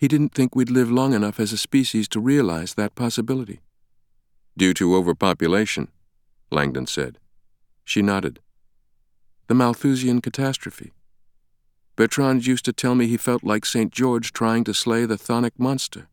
He didn't think we'd live long enough as a species to realize that possibility." "Due to overpopulation," Langdon said. She nodded. "The Malthusian catastrophe. Bertrand used to tell me he felt like St. George trying to slay the chthonic monster."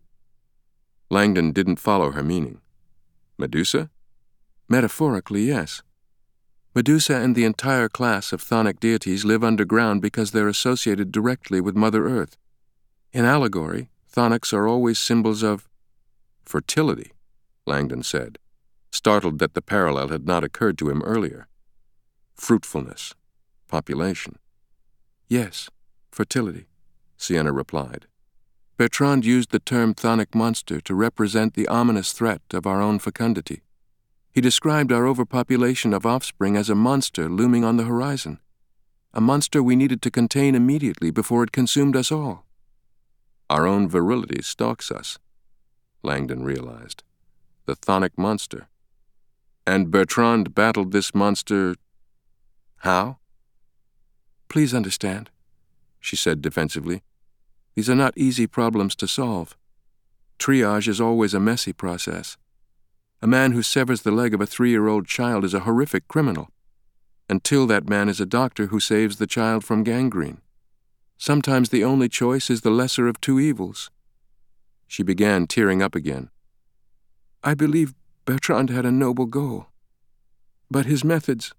Langdon didn't follow her meaning. "Medusa?" "Metaphorically, yes. Medusa and the entire class of chthonic deities live underground because they're associated directly with Mother Earth. In allegory, chthonics are always symbols of fertility," Langdon said, startled that the parallel had not occurred to him earlier. "Fruitfulness, population." "Yes, fertility," Sienna replied. "Bertrand used the term chthonic monster to represent the ominous threat of our own fecundity. He described our overpopulation of offspring as a monster looming on the horizon, a monster we needed to contain immediately before it consumed us all." "Our own virility stalks us," Langdon realized. "The chthonic monster. And Bertrand battled this monster. How?" "Please understand," she said defensively. "These are not easy problems to solve. Triage is always a messy process. A man who severs the leg of a 3-year-old child is a horrific criminal, until that man is a doctor who saves the child from gangrene. Sometimes the only choice is the lesser of two evils." She began tearing up again. "I believe Bertrand had a noble goal, but his methods—"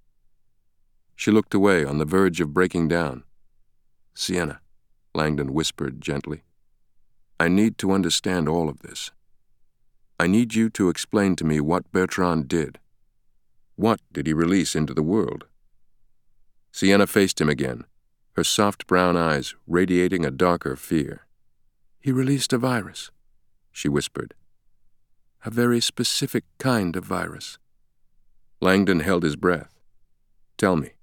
She looked away on the verge of breaking down. "Sienna," Langdon whispered gently, "I need to understand all of this. I need you to explain to me what Bertrand did. What did he release into the world?" Sienna faced him again, her soft brown eyes radiating a darker fear. "He released a virus," she whispered. "A very specific kind of virus." Langdon held his breath. "Tell me."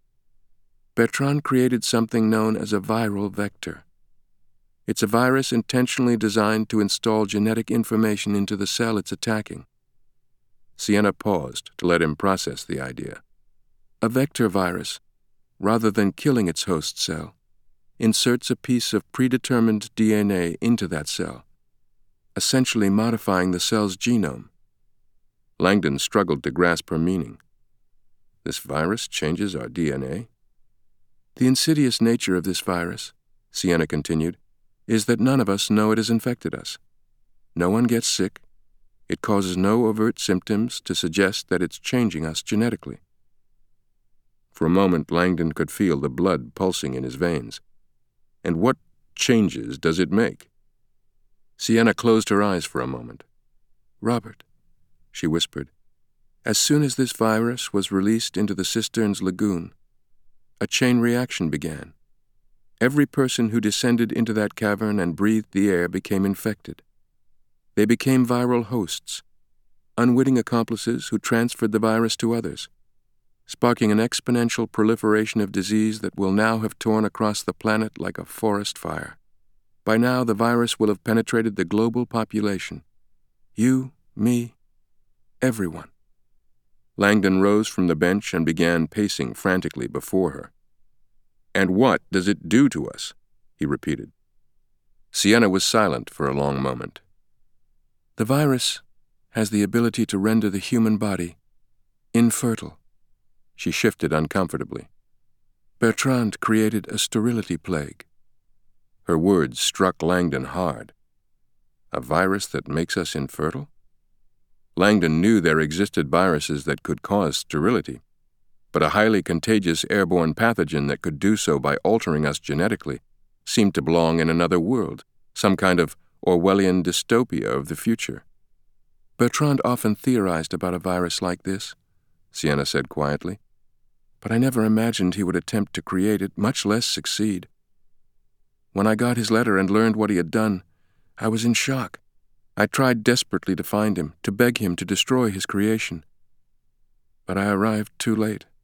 "Bertrand created something known as a viral vector. It's a virus intentionally designed to install genetic information into the cell it's attacking." Sienna paused to let him process the idea. "A vector virus, rather than killing its host cell, inserts a piece of predetermined DNA into that cell, essentially modifying the cell's genome." Langdon struggled to grasp her meaning. "This virus changes our DNA?" "The insidious nature of this virus," Sienna continued, "is that none of us know it has infected us. No one gets sick. It causes no overt symptoms to suggest that it's changing us genetically." For a moment, Langdon could feel the blood pulsing in his veins. "And what changes does it make?" Sienna closed her eyes for a moment. "Robert," she whispered, "as soon as this virus was released into the Cistern's lagoon, a chain reaction began. Every person who descended into that cavern and breathed the air became infected. They became viral hosts, unwitting accomplices who transferred the virus to others, sparking an exponential proliferation of disease that will now have torn across the planet like a forest fire. By now, the virus will have penetrated the global population. You, me, everyone." Langdon rose from the bench and began pacing frantically before her. "And what does it do to us?" he repeated. Sienna was silent for a long moment. "The virus has the ability to render the human body infertile." She shifted uncomfortably. "Bertrand created a sterility plague." Her words struck Langdon hard. "A virus that makes us infertile?" Langdon knew there existed viruses that could cause sterility, but a highly contagious airborne pathogen that could do so by altering us genetically seemed to belong in another world, some kind of Orwellian dystopia of the future. "Bertrand often theorized about a virus like this," Sienna said quietly, "but I never imagined he would attempt to create it, much less succeed. When I got his letter and learned what he had done, I was in shock. I tried desperately to find him, to beg him to destroy his creation. But I arrived too late."